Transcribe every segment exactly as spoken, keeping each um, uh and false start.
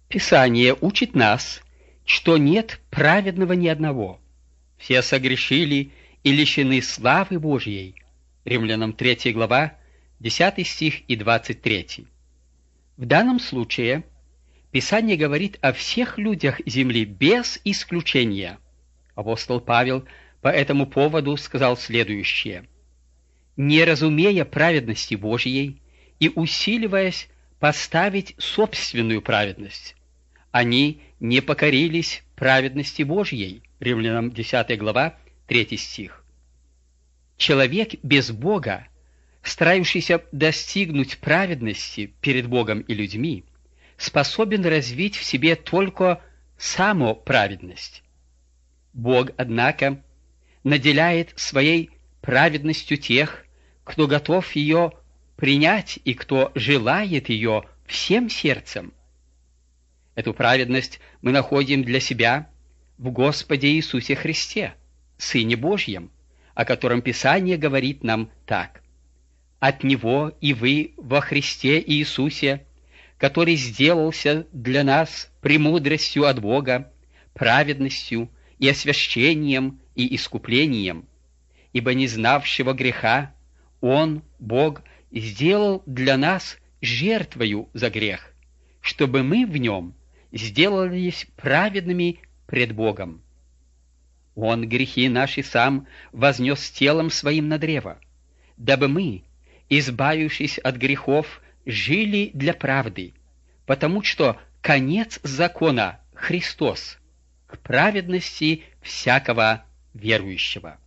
Писание учит нас, что нет праведного ни одного. Все согрешили и лишены славы Божьей. Римлянам третья глава, десятый стих и двадцать третий. В данном случае Писание говорит о всех людях земли без исключения. Апостол Павел по этому поводу сказал следующее: «Не разумея праведности Божьей и усиливаясь поставить собственную праведность, они не покорились праведности Божьей». Римлянам десятая глава, третий стих. Человек без Бога, старающийся достигнуть праведности перед Богом и людьми, способен развить в себе только самоправедность. Бог, однако, наделяет своей праведностью тех, кто готов ее принять и кто желает ее всем сердцем. Эту праведность мы находим для себя в Господе Иисусе Христе, Сыне Божьем, о котором Писание говорит нам так: «От Него и вы во Христе Иисусе, который сделался для нас премудростью от Бога, праведностью и освящением и искуплением, ибо не знавшего греха Он, Бог, сделал для нас жертвою за грех, чтобы мы в Нем сделались праведными пред Богом. Он грехи наши сам вознес телом своим на древо, дабы мы, избавившись от грехов, жили для правды, потому что конец закона — Христос, к праведности всякого верующего».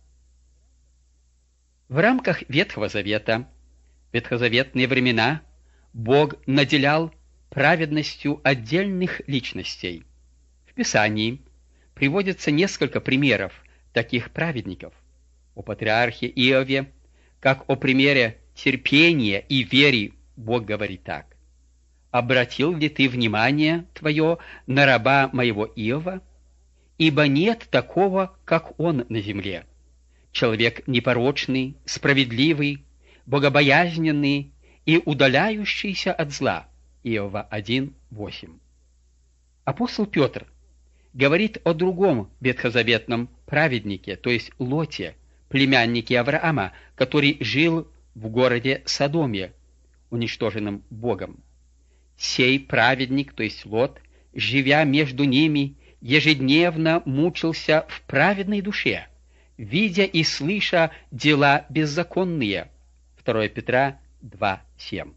В рамках Ветхого Завета, в ветхозаветные времена, Бог наделял праведностью отдельных личностей. В Писании приводится несколько примеров таких праведников. О патриархе Иове, как о примере терпения и веры, Бог говорит так: «Обратил ли ты внимание твое на раба моего Иова? Ибо нет такого, как он на земле. Человек непорочный, справедливый, богобоязненный и удаляющийся от зла». Иова один, восемь. Апостол Петр говорит о другом ветхозаветном праведнике, то есть Лоте, племяннике Авраама, который жил в городе Содоме, уничтоженном Богом. «Сей праведник, то есть Лот, живя между ними, ежедневно мучился в праведной душе, видя и слыша дела беззаконные». второе Петра два, семь.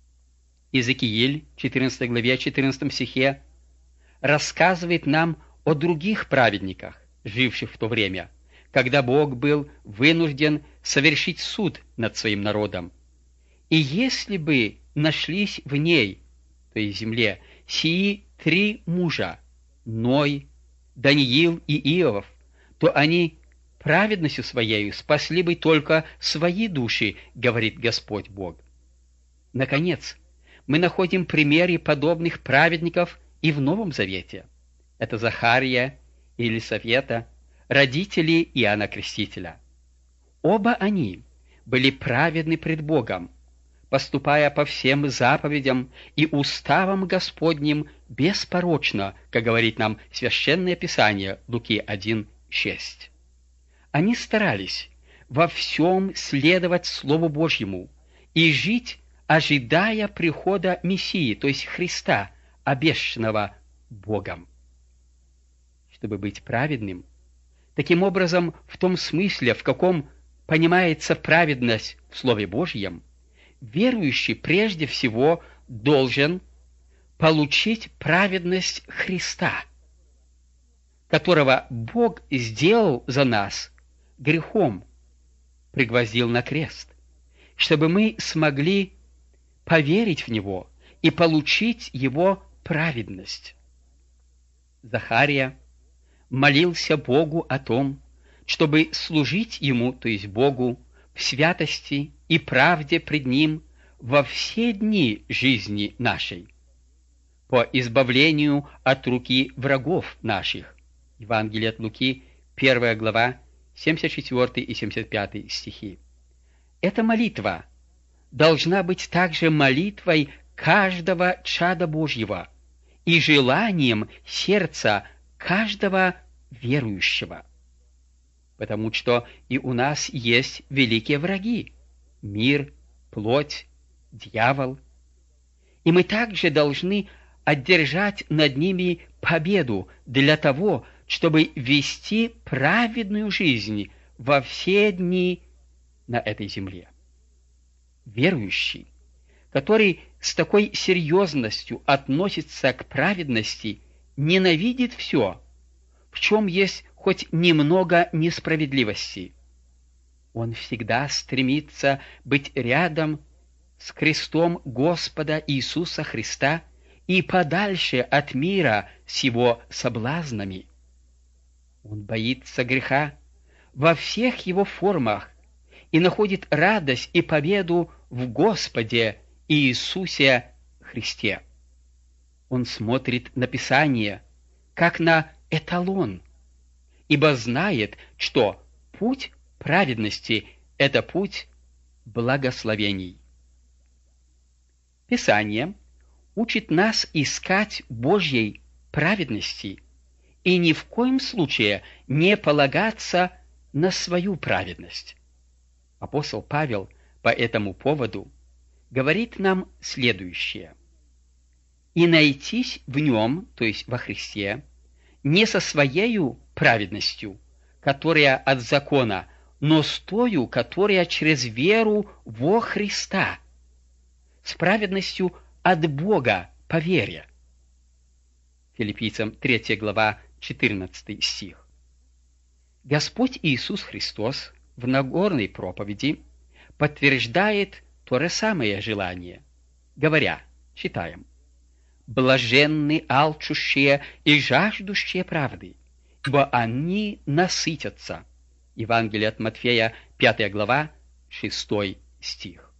Иезекииль, четырнадцатой главе, четырнадцатом стихе, рассказывает нам о других праведниках, живших в то время, когда Бог был вынужден совершить суд над своим народом. «И если бы нашлись в ней, то есть земле, сии три мужа, Ной, Даниил и Иов, то они праведностью своею спасли бы только свои души, говорит Господь Бог». Наконец, мы находим примеры подобных праведников и в Новом Завете. Это Захария и Елисавета, родители Иоанна Крестителя. Оба они были праведны пред Богом, поступая по всем заповедям и уставам Господним беспорочно, как говорит нам Священное Писание, Луки один, шесть. Они старались во всем следовать Слову Божьему и жить, ожидая прихода Мессии, то есть Христа, обещанного Богом. Чтобы быть праведным, таким образом, в том смысле, в каком понимается праведность в Слове Божьем, верующий прежде всего должен получить праведность Христа, которого Бог сделал за нас грехом, пригвоздил на крест, чтобы мы смогли поверить в Него и получить Его праведность. Захария молился Богу о том, чтобы служить Ему, то есть Богу, в святости и правде пред Ним во все дни жизни нашей, по избавлению от руки врагов наших. Евангелие от Луки, первая глава, семьдесят четвёртый и семьдесят пятый стихи. Эта молитва должна быть также молитвой каждого чада Божьего, и желанием сердца каждого верующего. Потому что и у нас есть великие враги — мир, плоть, дьявол. И мы также должны одержать над ними победу для того, чтобы вести праведную жизнь во все дни на этой земле. Верующий, который с такой серьезностью относится к праведности, ненавидит все, в чем есть хоть немного несправедливости. Он всегда стремится быть рядом с крестом Господа Иисуса Христа и подальше от мира с его соблазнами. Он боится греха во всех его формах и находит радость и победу в Господе Иисусе Христе. Он смотрит на Писание как на эталон, ибо знает, что путь праведности — это путь благословений. Писание учит нас искать Божьей праведности и ни в коем случае не полагаться на свою праведность. Апостол Павел по этому поводу говорит нам следующее: «И найтись в нем, то есть во Христе, не со своею праведностью, которая от закона, но с тою, которая через веру во Христа, с праведностью от Бога по вере». Филиппийцам третья глава, четырнадцатый стих. Господь Иисус Христос в Нагорной проповеди подтверждает то же самое желание, говоря, читаем: «Блаженны алчущие и жаждущие правды, ибо они насытятся». Евангелие от Матфея, пятая глава, шестой стих.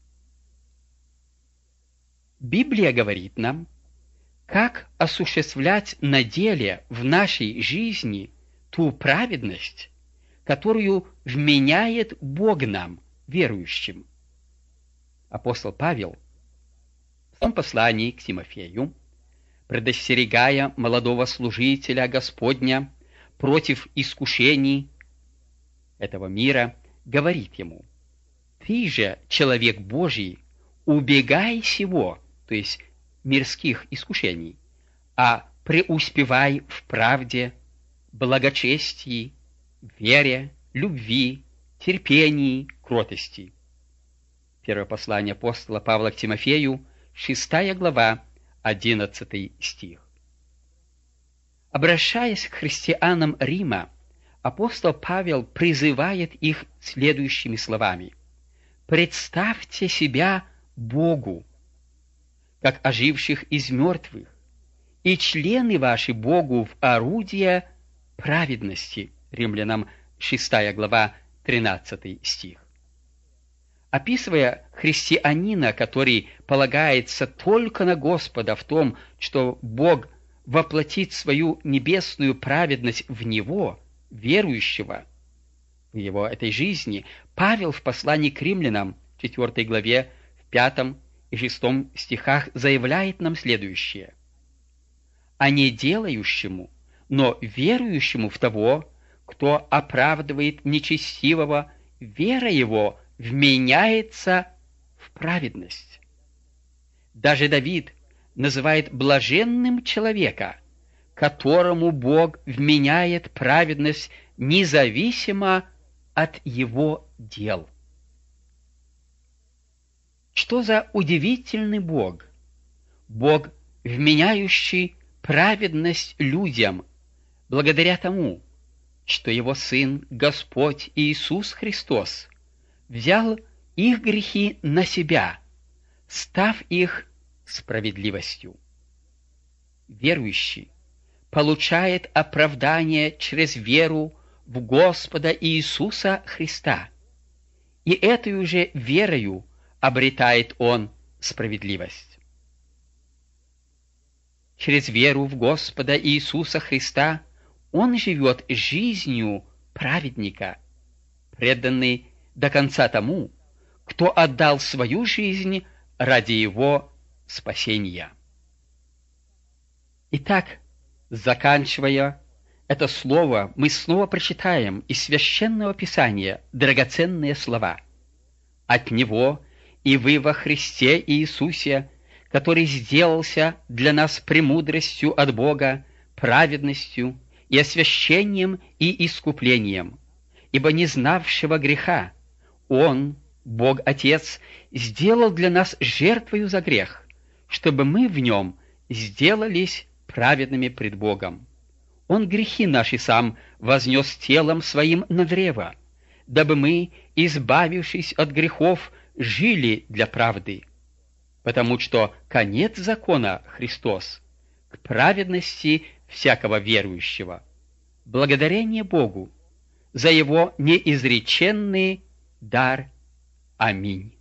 Библия говорит нам, как осуществлять на деле в нашей жизни ту праведность, которую вменяет Бог нам, верующим. Апостол Павел в своем послании к Тимофею, предостерегая молодого служителя Господня против искушений этого мира, говорит ему: «Ты же, человек Божий, убегай сего», то есть мирских искушений, «а преуспевай в правде, благочестии, вере, любви, терпении, кротости». Первое послание апостола Павла к Тимофею, шестая глава, одиннадцатый стих. Обращаясь к христианам Рима, апостол Павел призывает их следующими словами: «Представьте себя Богу, как оживших из мертвых, и члены ваши Богу в орудие праведности». Римлянам шестая глава, тринадцатый стих. Описывая христианина, который полагается только на Господа в том, что Бог воплотит свою небесную праведность в него, верующего, в его этой жизни, Павел в послании к римлянам, в четвёртой главе, в пятом и шестом стихах заявляет нам следующее: «А не делающему, но верующему в того, кто оправдывает нечестивого, вера его вменяется в праведность». Даже Давид называет блаженным человека, которому Бог вменяет праведность независимо от его дел. Что за удивительный Бог? Бог, вменяющий праведность людям, благодаря тому, что его Сын, Господь Иисус Христос, взял их грехи на себя, став их справедливостью. Верующий получает оправдание через веру в Господа Иисуса Христа, и этой же верою обретает он справедливость. Через веру в Господа Иисуса Христа он живет жизнью праведника, преданный до конца тому, кто отдал свою жизнь ради его спасения. Итак, заканчивая это слово, мы снова прочитаем из Священного Писания драгоценные слова. «От Него и вы во Христе Иисусе, который сделался для нас премудростью от Бога, праведностью и освящением и искуплением, ибо не знавшего греха Он, Бог Отец, сделал для нас жертвою за грех, чтобы мы в Нем сделались праведными пред Богом. Он грехи наши сам вознес телом Своим на древо, дабы мы, избавившись от грехов, жили для правды. Потому что конец закона Христос к праведности всякого верующего. Благодарение Богу за Его неизреченный дар. Аминь.